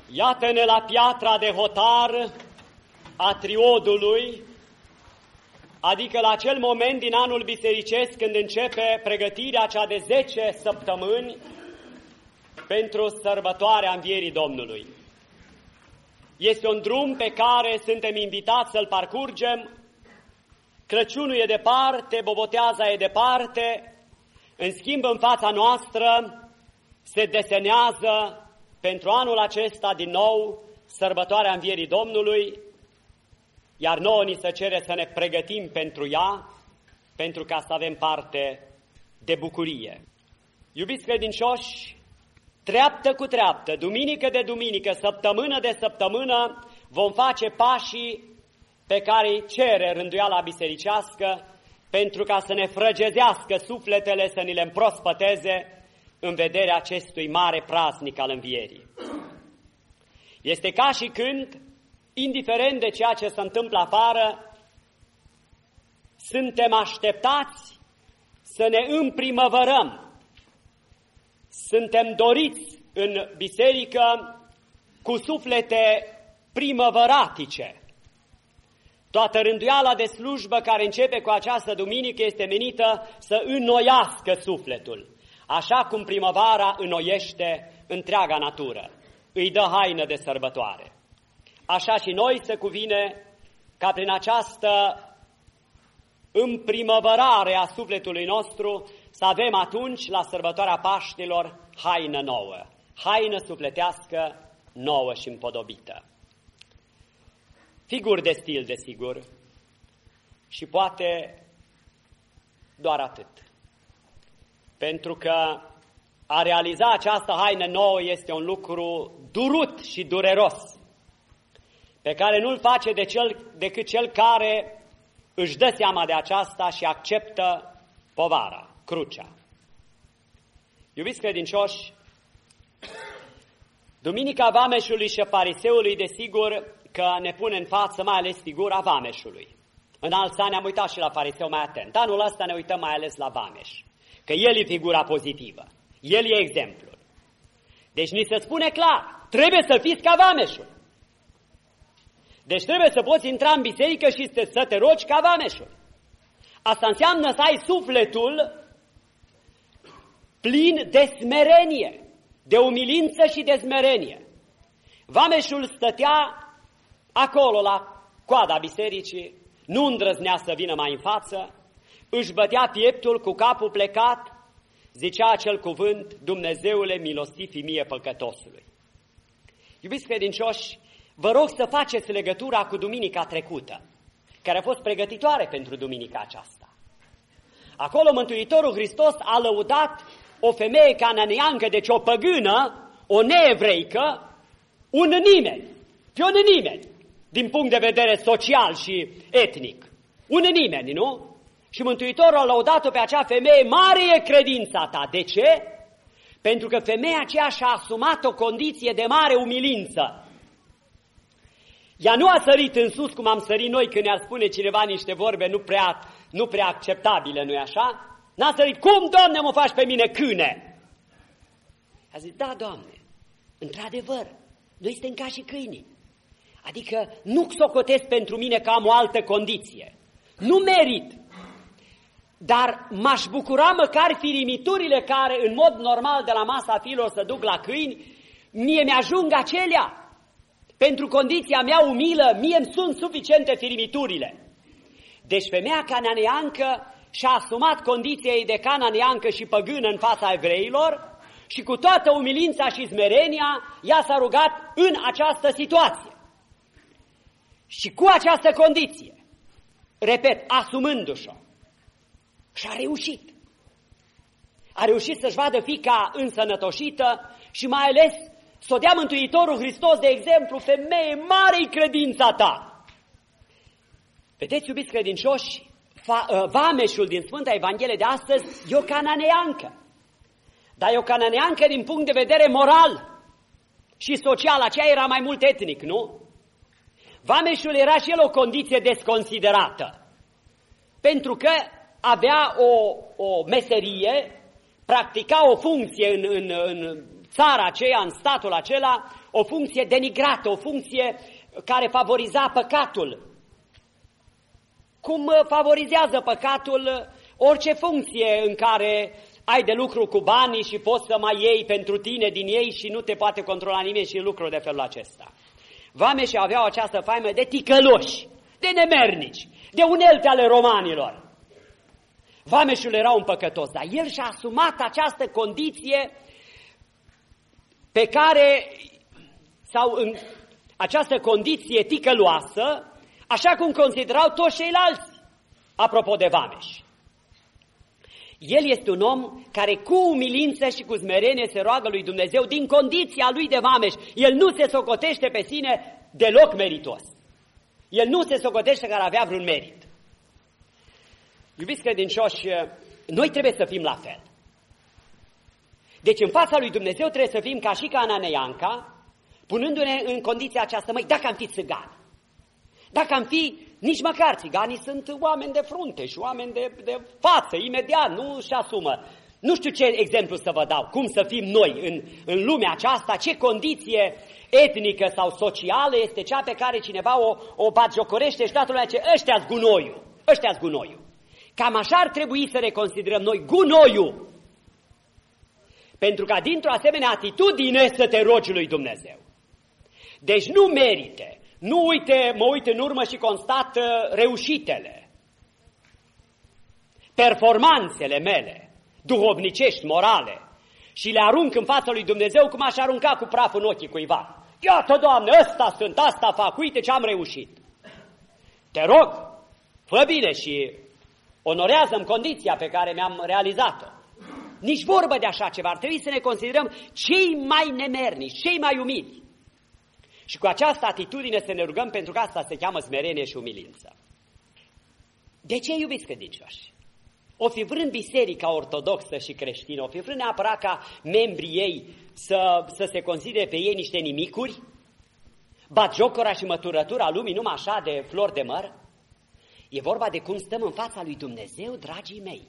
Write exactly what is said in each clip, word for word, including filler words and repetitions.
Iată-ne la piatra de hotar a triodului, adică la acel moment din anul bisericesc când începe pregătirea cea de zece săptămâni pentru sărbătoarea Învierii Domnului. Este un drum pe care suntem invitați să-l parcurgem. Crăciunul e departe, Boboteaza e departe, în schimb în fața noastră se desenează pentru anul acesta din nou sărbătoarea Învierii Domnului, iar nouă ni se cere să ne pregătim pentru ea, pentru ca să avem parte de bucurie. Iubiți credincioși, treaptă cu treaptă, duminică de duminică, săptămână de săptămână, vom face pașii pe care îi cere rânduiala bisericească, pentru ca să ne frăgezească sufletele, să ni le împrospăteze în vederea acestui mare praznic al Învierii. Este ca și când, indiferent de ceea ce se întâmplă afară, suntem așteptați să ne împrimăvărăm. Suntem doriți în biserică cu suflete primăvăratice. Toată rânduiala de slujbă care începe cu această duminică este menită să înnoiască sufletul, așa cum primăvara înnoiește întreaga natură, îi dă haină de sărbătoare. Așa și noi se cuvine ca prin această împrimăvărare a sufletului nostru să avem atunci, la sărbătoarea Paștilor, haină nouă, haină sufletească nouă și împodobită. Figuri de stil, desigur, și poate doar atât. Pentru că a realiza această haină nouă este un lucru durut și dureros, pe care nu-l face de cel, decât cel care își dă seama de aceasta și acceptă povara, crucea. Iubiți credincioși, Duminica Vameșului și Fariseului, desigur, că ne pune în față mai ales figura vameșului. În alți ani am uitat și la fariseu mai atent. Anul ăsta ne uităm mai ales la vameș, că el e figura pozitivă, el e exemplul. Deci ni se spune clar, trebuie să fiți ca vameșul. Deci trebuie să poți intra în biserică și să te rogi ca vameșul. Asta înseamnă să ai sufletul plin de smerenie, de umilință și de smerenie. Vameșul stătea acolo la coada bisericii, nu îndrăznea să vină mai în față, își bătea pieptul cu capul plecat, zicea acel cuvânt, Dumnezeule, milostiv-i mie păcătosului. Iubiți credincioși, vă rog să faceți legătura cu duminica trecută, care a fost pregătitoare pentru duminica aceasta. Acolo Mântuitorul Hristos a lăudat o femeie cananeancă, deci o păgână, o neevreică, un nimeni, pe un nimeni, din punct de vedere social și etnic. Un nimeni, nu? Și Mântuitorul a lăudat-o pe acea femeie, mare e credința ta. De ce? Pentru că femeia aceea și-a asumat o condiție de mare umilință. Ea nu a sărit în sus cum am sărit noi când ne-ar spune cineva niște vorbe nu prea, nu prea acceptabile, nu-i așa? N-a sărit, cum, Doamne, mă faci pe mine câine? A zis, da, Doamne, într-adevăr, noi suntem ca și câinii. Adică nu socotesc pentru mine că am o altă condiție. Nu merit. Dar m-aș bucura măcar firimiturile care în mod normal de la masa fiilor să duc la câini, mie mi-ajung acelea. Pentru condiția mea umilă, mie îmi sunt suficiente firimiturile. Deci femeia cananeancă și-a asumat condiția ei de cananeancă și păgână în fața evreilor și cu toată umilința și smerenia ea s-a rugat în această situație. Și cu această condiție, repet, asumându-și-o, și-a reușit. A reușit să-și vadă fiica însănătoșită și mai ales să o dea Mântuitorul Hristos, de exemplu, femeie, mare-i credința ta. Vedeți, iubiți credincioși, vameșul din Sfânta Evanghelie de astăzi e o cananeancă. Dar e o cananeancă din punct de vedere moral și social, aceea era mai mult etnic, nu? Vameșul era și el o condiție desconsiderată, pentru că avea o, o meserie, practica o funcție în, în, în țara aceea, în statul acela, o funcție denigrată, o funcție care favoriza păcatul. Cum favorizează păcatul orice funcție în care ai de lucru cu banii și poți să mai iei pentru tine din ei și nu te poate controla nimeni și lucruri de felul acesta. Vameșii aveau această faimă de ticăloși, de nemernici, de unelte ale romanilor. Vameșul era un păcătos, dar el și-a asumat această condiție pe care, sau în această condiție ticăloasă, așa cum considerau toți ceilalți, apropo de vameș. El este un om care cu umilință și cu smerenie se roagă lui Dumnezeu din condiția lui de vameș. El nu se socotește pe sine deloc meritos. El nu se socotește că ar avea vreun merit. Iubiți credincioși, noi trebuie să fim la fel. Deci în fața lui Dumnezeu trebuie să fim ca și ca Ananeianca, punându-ne în condiția aceasta, măi, dacă am fi țigani, dacă am fi, nici măcar țiganii sunt oameni de frunte și oameni de, de față, imediat, nu își asumă. Nu știu ce exemplu să vă dau, cum să fim noi în, în lumea aceasta, ce condiție etnică sau socială este cea pe care cineva o, o batjocorește și toată lumea ce ăștia-s gunoiul, ăștia-s gunoiul. Cam așa ar trebui să ne considerăm noi, gunoiul. Pentru ca dintr-o asemenea atitudine să te rogi lui Dumnezeu. Deci nu merite, nu uite, mă uit în urmă și constat reușitele, performanțele mele, duhovnicești, morale, și le arunc în fața lui Dumnezeu cum aș arunca cu praf în ochii cuiva. Iată, Doamne, ăsta sunt, asta fac, uite ce am reușit. Te rog, fă bine și onorează-mi condiția pe care mi-am realizat-o. Nici vorbă de așa ceva, ar trebui să ne considerăm cei mai nemernici, cei mai umili. Și cu această atitudine să ne rugăm, pentru că asta se cheamă smerenie și umilință. De ce, iubiți credincioși? O fi vrând biserica ortodoxă și creștină, o fi vrând neapărat ca membrii ei să, să se considere pe ei niște nimicuri, batjocora și măturătura lumii numai așa de flori de măr? E vorba de cum stăm în fața lui Dumnezeu, dragii mei.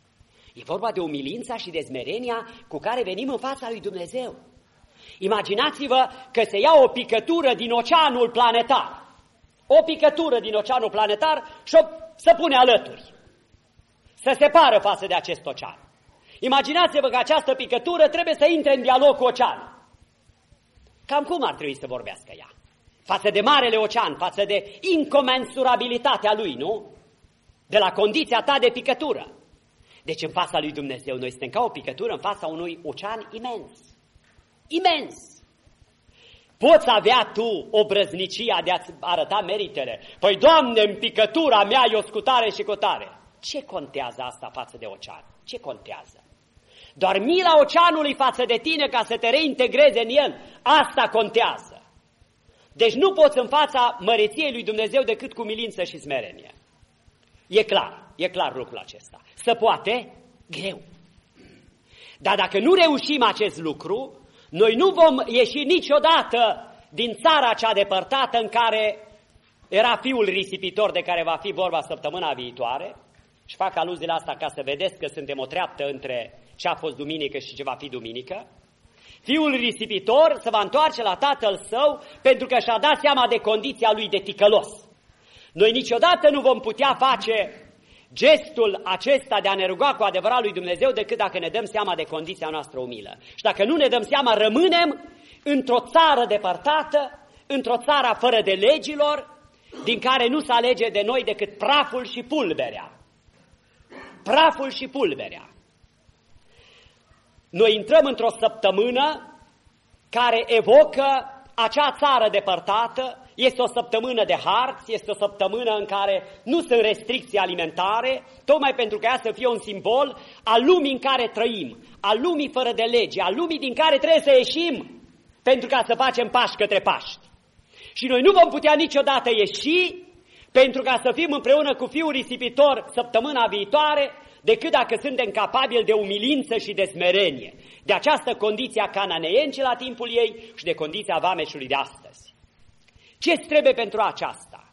E vorba de umilința și de smerenia cu care venim în fața lui Dumnezeu. Imaginați-vă că se ia o picătură din oceanul planetar, o picătură din oceanul planetar și o să pune alături, să separă față de acest ocean. Imaginați-vă că această picătură trebuie să intre în dialog cu oceanul. Cam cum ar trebui să vorbească ea? Față de marele ocean, față de incomensurabilitatea lui, nu? De la condiția ta de picătură. Deci în fața lui Dumnezeu noi suntem ca o picătură în fața unui ocean imens. Imens! Poți avea tu obrăznicia de a-ți arăta meritele? Păi, Doamne, în picătura mea e o scutare și cotare. Ce contează asta față de ocean? Ce contează? Doar mila oceanului față de tine ca să te reintegrezi în el, asta contează. Deci nu poți în fața măreției lui Dumnezeu decât cu milință și smerenie. E clar, e clar lucrul acesta. Se poate? Greu. Dar dacă nu reușim acest lucru, noi nu vom ieși niciodată din țara cea depărtată în care era fiul risipitor de care va fi vorba săptămâna viitoare. Și fac aluzie la asta ca să vedeți că suntem o treaptă între ce a fost duminică și ce va fi duminică. Fiul risipitor se va întoarce la tatăl său pentru că și-a dat seama de condiția lui de ticălos. Noi niciodată nu vom putea face gestul acesta de a ne ruga cu adevărat lui Dumnezeu decât dacă ne dăm seama de condiția noastră umilă. Și dacă nu ne dăm seama, rămânem într-o țară depărtată, într-o țară fără de legilor, din care nu se alege de noi decât praful și pulberea. Praful și pulberea. Noi intrăm într-o săptămână care evocă acea țară depărtată. Este o săptămână de harți, este o săptămână în care nu sunt restricții alimentare, tocmai pentru că ea să fie un simbol al lumii în care trăim, al lumii fără de lege, al lumii din care trebuie să ieșim pentru ca să facem pași către Paști. Și noi nu vom putea niciodată ieși pentru ca să fim împreună cu fiul risipitor săptămâna viitoare, decât dacă suntem capabili de umilință și de smerenie, de această condiție a cananeencii la timpul ei și de condiția vameșului de astăzi. Ce-ți trebuie pentru aceasta?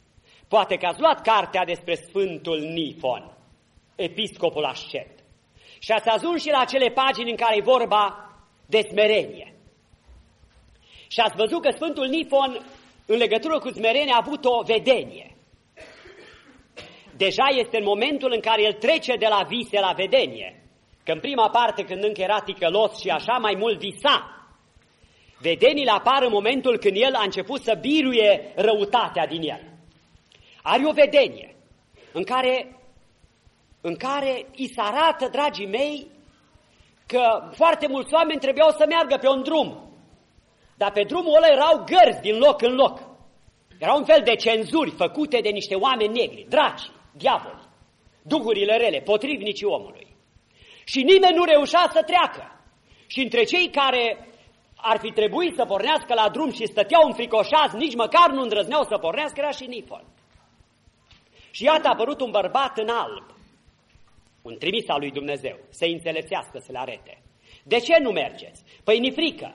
Poate că ați luat cartea despre Sfântul Nifon, episcopul ascet, Și ați ajuns și la acele pagini în care e vorba de smerenie. Și ați văzut că Sfântul Nifon, în legătură cu smerenie, a avut o vedenie. Deja este în momentul în care el trece de la vise la vedenie. Că în prima parte, când încă era ticălos și așa, mai mult visa. Vedeniile apar în momentul când el a început să biruie răutatea din el. Are o vedenie în care, în care îi se arată, dragii mei, că foarte mulți oameni trebuiau să meargă pe un drum. Dar pe drumul ăla erau gărzi din loc în loc. Era un fel de cenzuri făcute de niște oameni negri, draci, diavoli, duhurile rele, potrivnicii omului. Și nimeni nu reușea să treacă. Și între cei care ar fi trebuit să pornească la drum și stăteau înfricoșați, nici măcar nu îndrăzneau să pornească, era și Nifon. Și iată a apărut un bărbat în alb, un trimis al lui Dumnezeu, să-i înțelepțească, să le arete. De ce nu mergeți? Păi ni frică.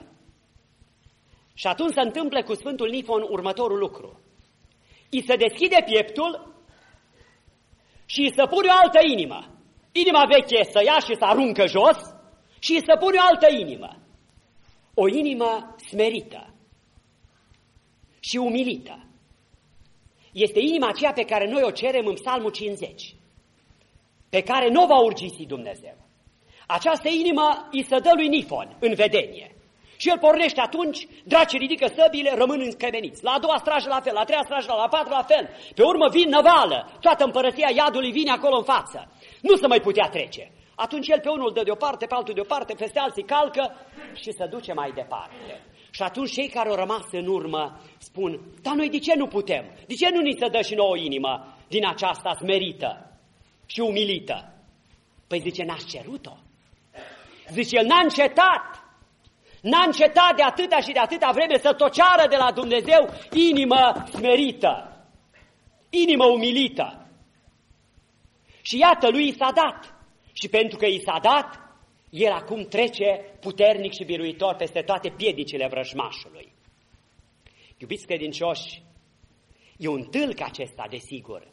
Și atunci se întâmplă cu Sfântul Nifon următorul lucru. I se deschide pieptul și îi se pune o altă inimă. Inima veche să ia și să aruncă jos și îi se pune o altă inimă. O inimă smerită și umilită. Este inima aceea pe care noi o cerem în Psalmul cincizeci, pe care nu va urgisi Dumnezeu. Această inimă îi se dă lui Nifon în vedenie. Și el pornește atunci, dracii ridică săbile, rămân încremeniți. La a doua strajă la fel, la a treia strajă, la a patra la fel. Pe urmă vin năvală, toată împărăția iadului vine acolo în față. Nu se mai putea trece. Atunci el pe unul dă deoparte, pe altul deoparte, peste alții calcă și se duce mai departe. Și atunci cei care au rămas în urmă spun, dar noi de ce nu putem? De ce nu ni se dă și nouă inimă din aceasta smerită și umilită? Păi zice, n-ați cerut-o. Zice, el n-a încetat. N-a încetat de atâta și de atâta vreme să toceară de la Dumnezeu inimă smerită, inimă umilită. Și iată, lui i s-a dat. Și pentru că i s-a dat, el acum trece puternic și biruitor peste toate piedicile vrăjmașului. Iubiți credincioși, e un tâlc acesta, desigur.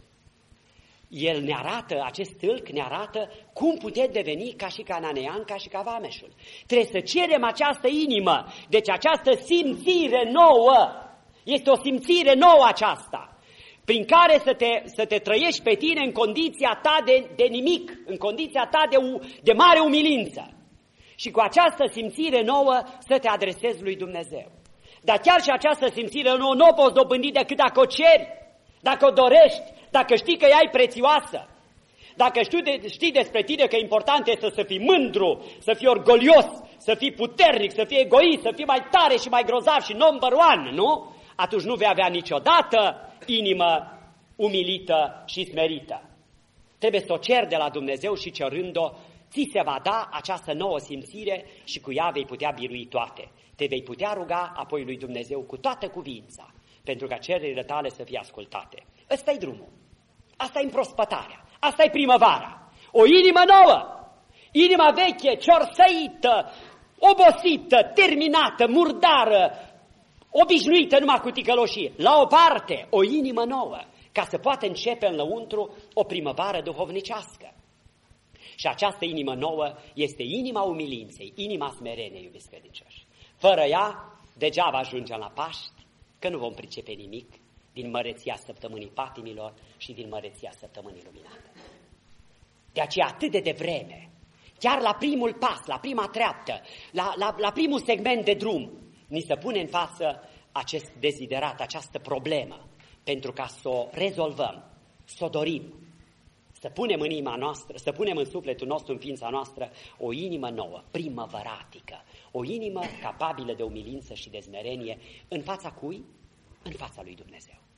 El ne arată, acest tâlc ne arată cum putem deveni ca și cananean, ca și ca vameșul. Trebuie să cerem această inimă, deci această simțire nouă. Este o simțire nouă aceasta, prin care să te, să te trăiești pe tine în condiția ta de, de nimic, în condiția ta de, de mare umilință. Și cu această simțire nouă să te adresezi lui Dumnezeu. Dar chiar și această simțire nouă nu o poți dobândi decât dacă o ceri, dacă o dorești, dacă știi că ea e prețioasă, dacă știi, de, știi despre tine că important este să fii mândru, să fii orgolios, să fii puternic, să fii egoist, să fii mai tare și mai grozav și number one, nu? Atunci nu vei avea niciodată inimă umilită și smerită. Trebuie să o ceri de la Dumnezeu și cerând-o, ți se va da această nouă simțire și cu ea vei putea birui toate. Te vei putea ruga apoi lui Dumnezeu cu toată cuvința, pentru ca cererile tale să fie ascultate. Ăsta-i drumul. Asta e împrospătarea. Asta e primăvara. O inimă nouă. Inima veche, ciorsăită, obosită, terminată, murdară, obișnuită numai cu ticăloșie. La o parte, o inimă nouă, ca să poată începe în lăuntru o primăvară duhovnicească. Și această inimă nouă este inima umilinței, inima smereniei, iubiți credincioși. Fără ea, degeaba ajungem la Paști, că nu vom pricepe nimic din măreția săptămânii patimilor și din măreția săptămânii luminate. De aceea atât de devreme, chiar la primul pas, la prima treaptă, la, la, la primul segment de drum, ni se pune în față acest deziderat, această problemă, pentru ca să o rezolvăm, să o dorim, să punem în inima noastră, să punem în sufletul nostru, în ființa noastră, o inimă nouă, primăvăratică, o inimă capabilă de umilință și de smerenie, în fața cui? În fața lui Dumnezeu.